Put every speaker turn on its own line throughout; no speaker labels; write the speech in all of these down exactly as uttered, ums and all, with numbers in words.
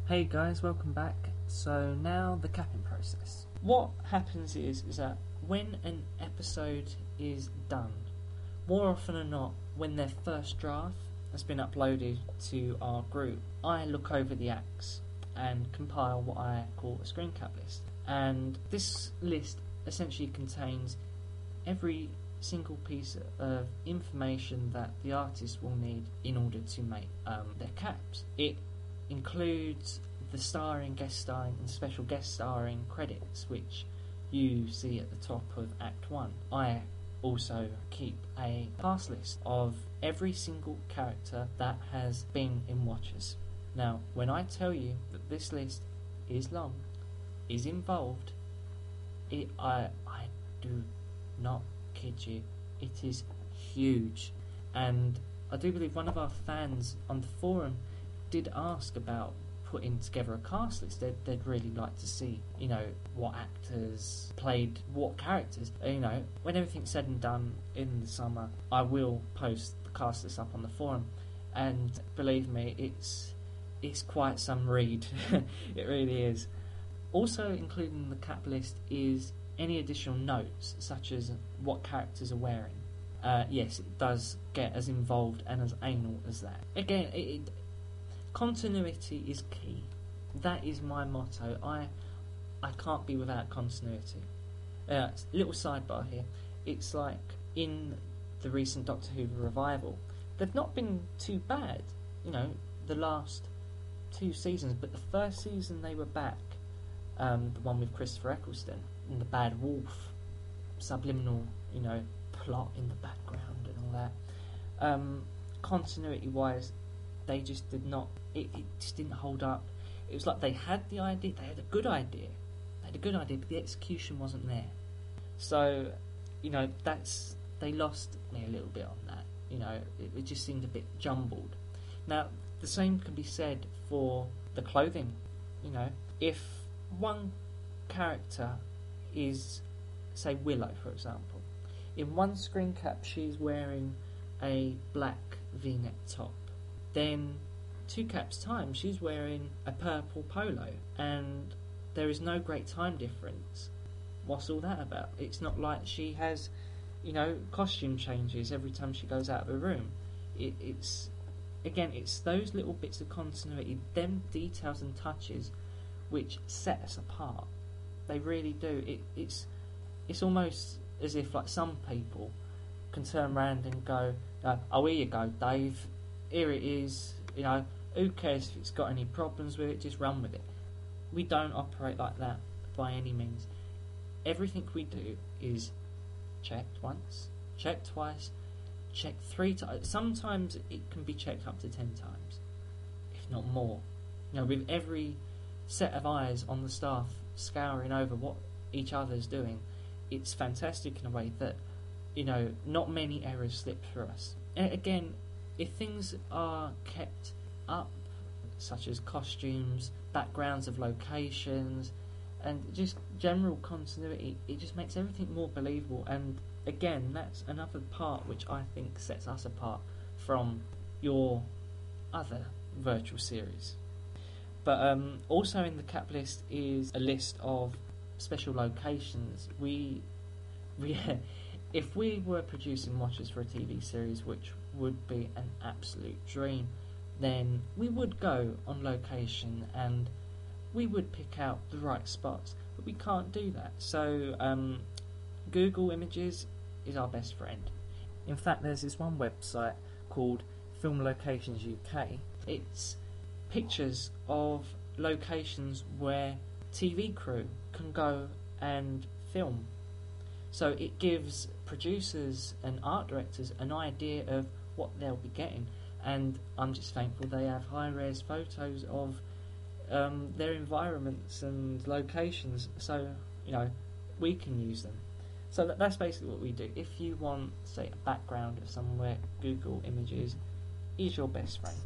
Hey guys, welcome back. So now the capping process. What happens is is that when an episode is done, more often than not, when their first draft has been uploaded to our group, I look over the acts and compile what I call a screen cap list. And this list essentially contains every single piece of information that the artist will need in order to make um, their caps. It includes the starring, guest starring and special guest starring credits, which you see at the top of Act one. I also keep a cast list of every single character that has been in Watchers. Now, when I tell you that this list is long, is involved, it, I, I do not kid you, it is huge. And I do believe one of our fans on the forum did ask about putting together a cast list. They'd, they'd really like to see, you know, what actors played what characters. You know, when everything's said and done in the summer, I will post the cast list up on the forum, and believe me, it's it's quite some read. It really is. Also included in the cap list is any additional notes, such as what characters are wearing. Uh, yes, it does get as involved and as anal as that. Again, it, it continuity is key. That is my motto. I I can't be without continuity. Uh, little sidebar here. It's like in the recent Doctor Who revival, they've not been too bad. You know, the last two seasons, but the first season they were back, um, the one with Christopher Eccleston and the Bad Wolf, subliminal, you know, plot in the background and all that. Um, continuity-wise, they just did not. It, it just didn't hold up. It was like they had the idea, they had a good idea, they had a good idea, but the execution wasn't there. So, you know, that's they lost me a little bit on that. You know, it, it just seemed a bit jumbled. Now, the same can be said for the clothing. You know, if one character is, say, Willow, for example, in one screen cap she's wearing a black V-neck top. Then two caps time she's wearing a purple polo, and there is no great time difference. What's all that about? It's not like she has, you know, costume changes every time she goes out of a room. It, it's again, it's those little bits of continuity, them details and touches, which set us apart. They really do. It, it's it's almost as if like some people can turn around and go, "Oh, here you go, Dave. Here it is, you know, who cares if it's got any problems with it, just run with it." We don't operate like that by any means. Everything we do is checked once, checked twice, checked three times. Sometimes it can be checked up to ten times, if not more. You know, with every set of eyes on the staff scouring over what each other's doing, it's fantastic in a way that, you know, not many errors slip through us. And again, if things are kept up, such as costumes, backgrounds of locations, and just general continuity, it just makes everything more believable. And again, that's another part which I think sets us apart from your other virtual series. But um, also in the cap list is a list of special locations. We, we if we were producing Watchers for a T V series, which would be an absolute dream, then we would go on location and we would pick out the right spots, but we can't do that. So um, Google Images is our best friend. In fact, there's this one website called Film Locations U K. It's pictures of locations where T V crew can go and film. So it gives producers and art directors an idea of what they'll be getting, and I'm just thankful they have high-res photos of um, their environments and locations, so you know we can use them. So that, that's basically what we do. If you want, say, a background of somewhere, Google Images is your best friend.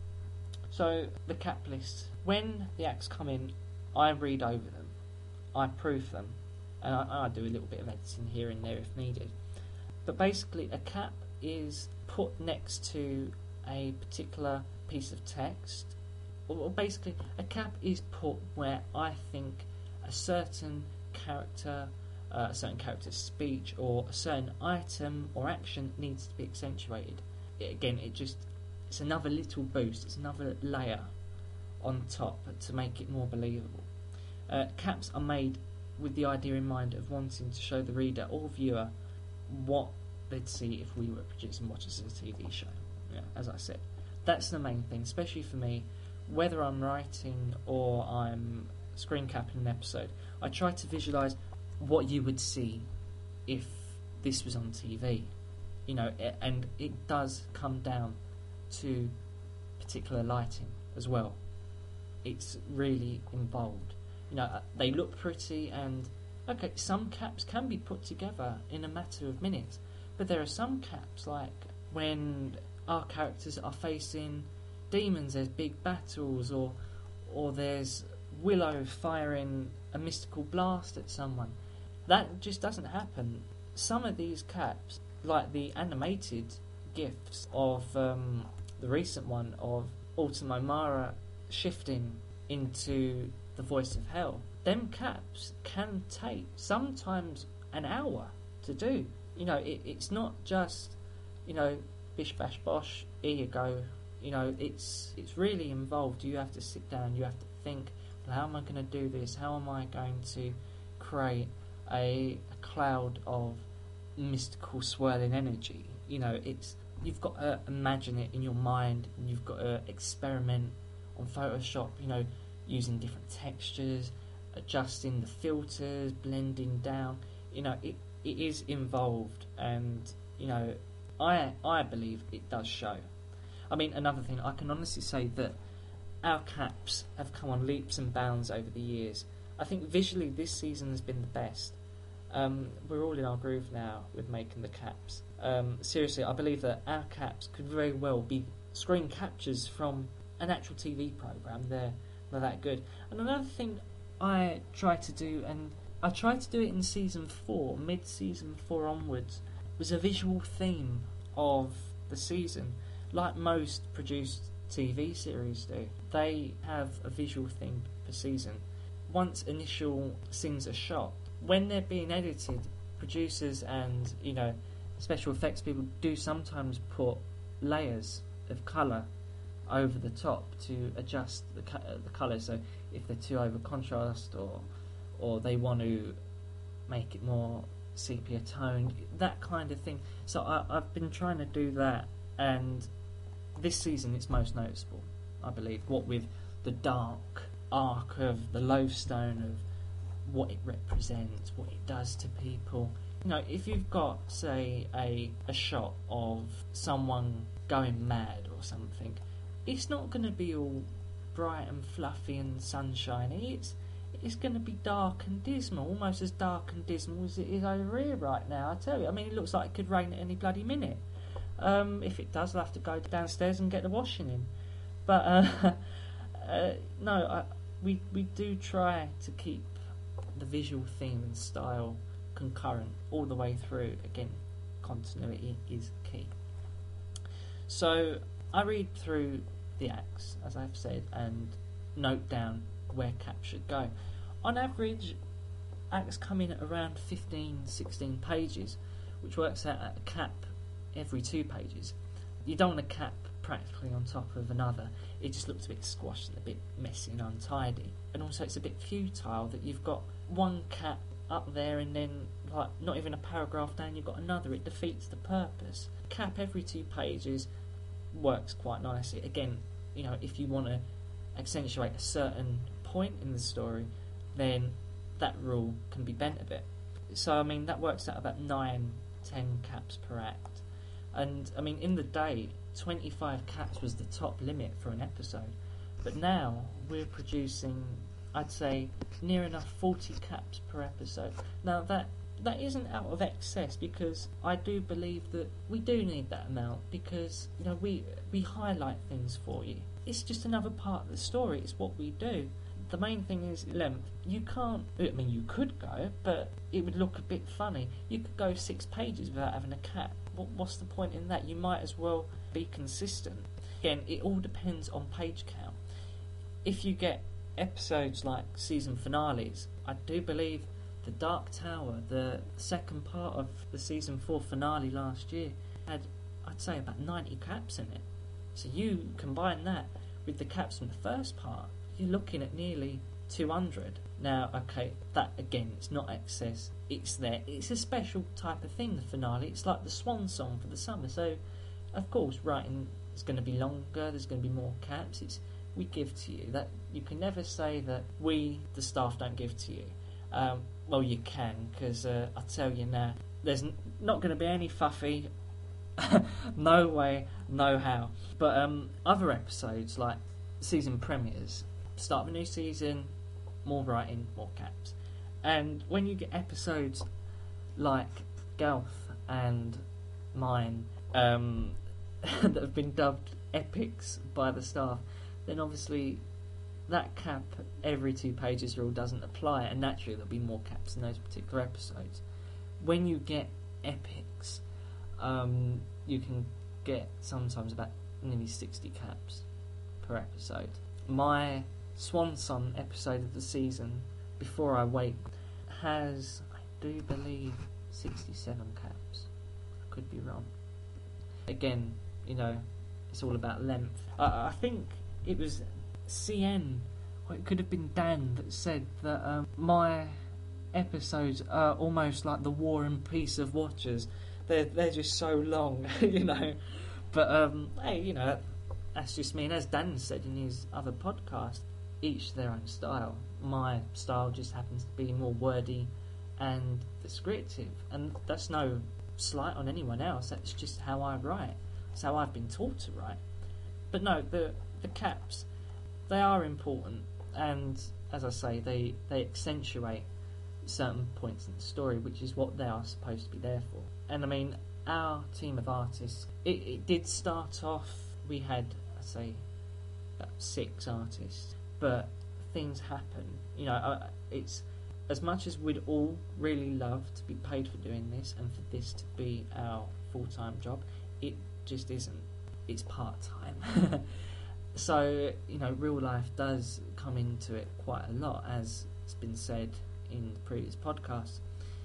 So the cap list, when the acts come in, I read over them, I proof them, and I, I do a little bit of editing here and there if needed. But basically, a cap is put next to a particular piece of text Well, basically, a cap is put where I think a certain character, uh, a certain character's speech, or a certain item or action needs to be accentuated. It, again, it just it's another little boost. It's another layer on top to make it more believable. Uh, caps are made with the idea in mind of wanting to show the reader or viewer what they'd see if we were producing what is a T V show. Yeah, as I said, that's the main thing, especially for me. Whether I'm writing or I'm screen capping an episode, I try to visualise what you would see if this was on T V. You know, and it does come down to particular lighting as well. It's really involved. You know, they look pretty, and okay, some caps can be put together in a matter of minutes, but there are some caps, like when our characters are facing demons, there's big battles, or or there's Willow firing a mystical blast at someone. That just doesn't happen. Some of these caps, like the animated GIFs of um, the recent one of Autumn O'Mara shifting into the voice of hell, them caps can take sometimes an hour to do. You know, it, it's not just, you know, bish bash bosh, here you go. You know, it's it's really involved. You have to sit down, you have to think, well, how am I going to do this? How am I going to create a, a cloud of mystical swirling energy? You know, it's you've got to imagine it in your mind, and you've got to experiment on Photoshop, you know, using different textures, adjusting the filters, blending down. You know, it it is involved, and you know, I I believe it does show. I mean, another thing, I can honestly say that our caps have come on leaps and bounds over the years. I think visually this season has been the best. Um, we're all in our groove now with making the caps. Um, seriously, I believe that our caps could very well be screen captures from an actual T V programme. They're, they're that good. And another thing I try to do, and I tried to do it in season four, mid-season four onwards, was a visual theme of the season. Like most produced T V series do, they have a visual theme per season. Once initial scenes are shot, when they're being edited, producers and, you know, special effects people do sometimes put layers of colour over the top to adjust the co- uh, the colour. So if they're too over contrast, or or they want to make it more sepia toned, that kind of thing. So I, I've been trying to do that, and this season it's most noticeable, I believe, what with the dark arc of the Loathstone, of what it represents, what it does to people. You know, if you've got, say, a, a shot of someone going mad or something, it's not going to be all bright and fluffy and sunshiny. It's it's going to be dark and dismal, almost as dark and dismal as it is over here right now, I tell you. I mean, it looks like it could rain at any bloody minute. Um, if it does, I'll have to go downstairs and get the washing in. But, uh, uh, no, I, we we do try to keep the visual theme and style concurrent all the way through. Again, continuity is key. So, I read through the acts, as I've said, and note down where caps should go. On average, acts come in at around fifteen, sixteen pages, which works out at a cap every two pages. You don't want a cap practically on top of another. It just looks a bit squashed and a bit messy and untidy. And also it's a bit futile that you've got one cap up there and then, like, not even a paragraph down you've got another. It defeats the purpose. Cap every two pages works quite nicely. Again, you know, if you want to accentuate a certain point in the story, then that rule can be bent a bit. So, I mean, that works out about nine, ten caps per act. And, I mean, in the day, twenty-five caps was the top limit for an episode. But now, we're producing, I'd say, near enough forty caps per episode. Now, that that isn't out of excess, because I do believe that we do need that amount, because, you know, we, we highlight things for you. It's just another part of the story. It's what we do. The main thing is length. You can't, I mean, you could go, but it would look a bit funny. You could go six pages without having a cap. What, what's the point in that? You might as well be consistent. Again, it all depends on page count. if you get episodes like season finales, I do believe the Dark Tower, the second part of the season four finale last year, had, I'd say, about ninety caps in it. So you combine that with the caps from the first part, you're looking at nearly two hundred. Now, okay, that again, it's not excess, it's there. It's a special type of thing, the finale. It's like the swan song for the summer. So, of course, writing is going to be longer, there's going to be more caps. It's we give to you. That you can never say that we, the staff, don't give to you. Um, well, you can, because uh, I tell you now, there's n- not going to be any fuffy. No way, no how. But um, other episodes, like season premieres, start of a new season, more writing, more caps. And when you get episodes like Galth and mine um, that have been dubbed epics by the staff, then obviously that cap every two pages rule doesn't apply, and naturally there'll be more caps in those particular episodes. When you get epics, um, you can get sometimes about nearly sixty caps per episode. My Swan Song episode of the season, Before I Wake, has, I do believe, sixty-seven caps. I could be wrong. Again, you know, it's all about length. I, I think it was C N, or it could have been Dan, that said that um, my episodes are almost like the War and Peace of Watchers. They're, they're just so long, you know. But, um, hey, you know, that's just me. And as Dan said in his other podcast, each their own style. My style just happens to be more wordy and descriptive. And that's no slight on anyone else. That's just how I write. That's how I've been taught to write. But no, the the caps, they are important. And, as I say, they, they accentuate certain points in the story, which is what they are supposed to be there for. And, I mean, our team of artists, it, it did start off, we had, I'd say, about six artists, but things happen. You know, uh, it's as much as we'd all really love to be paid for doing this and for this to be our full-time job, it just isn't. It's part-time. So, you know, real life does come into it quite a lot, as it's been said in the previous podcast.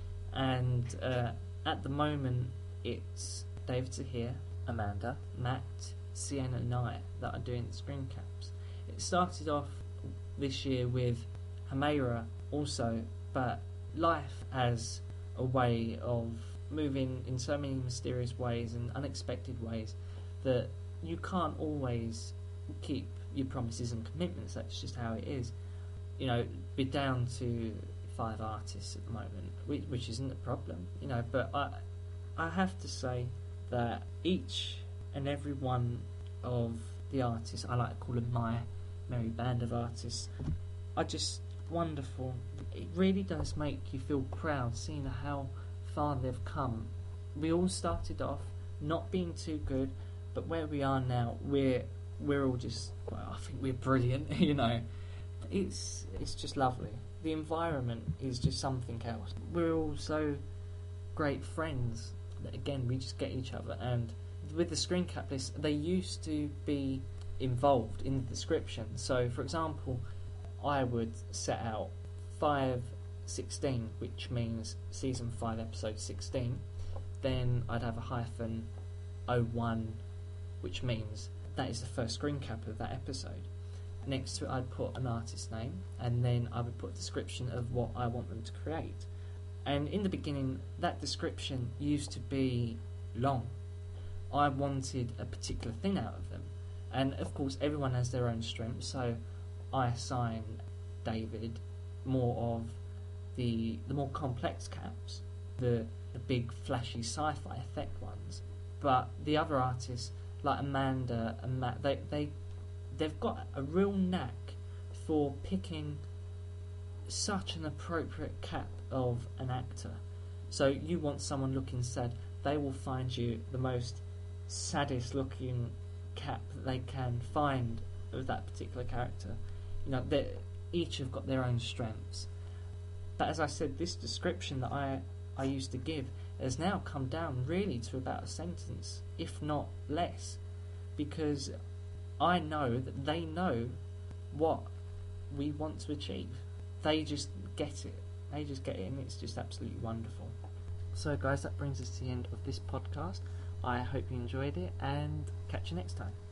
And uh, at the moment, it's David Zahir, Amanda, Matt, Sienna and I that are doing the screen caps. It started off this year with Hamera also, but life has a way of moving in so many mysterious ways and unexpected ways that you can't always keep your promises and commitments. That's just how it is. You know, we're down to five artists at the moment, which, which isn't a problem, you know, but I, I have to say that each and every one of the artists, I like to call them my merry band of artists, are just wonderful. It really does make you feel proud seeing how far they've come. We all started off not being too good, but where we are now, we're we're all just, well, I think we're brilliant, you know. It's it's just lovely. The environment is just something else. We're all so great friends that, again, we just get each other. And with the screen cap list, they used to be involved in the description. So, for example, I would set out five sixteen, which means season five, episode sixteen. Then I'd have a hyphen oh one, which means that is the first screen cap of that episode. Next to it, I'd put an artist name, and then I would put a description of what I want them to create. And in the beginning, that description used to be long. I wanted a particular thing out of them. And of course, everyone has their own strengths, so I assign David more of the the more complex caps, the, the big flashy sci-fi effect ones. But the other artists, like Amanda and Matt, they, they, they've got a real knack for picking such an appropriate cap of an actor. So you want someone looking sad, they will find you the most saddest looking cap that they can find of that particular character. You know, they each have got their own strengths. But as I said, this description that I, I used to give has now come down really to about a sentence, if not less, because I know that they know what we want to achieve. They just get it. They just get it, and it's just absolutely wonderful. So, guys, that brings us to the end of this podcast. I hope you enjoyed it, and catch you next time.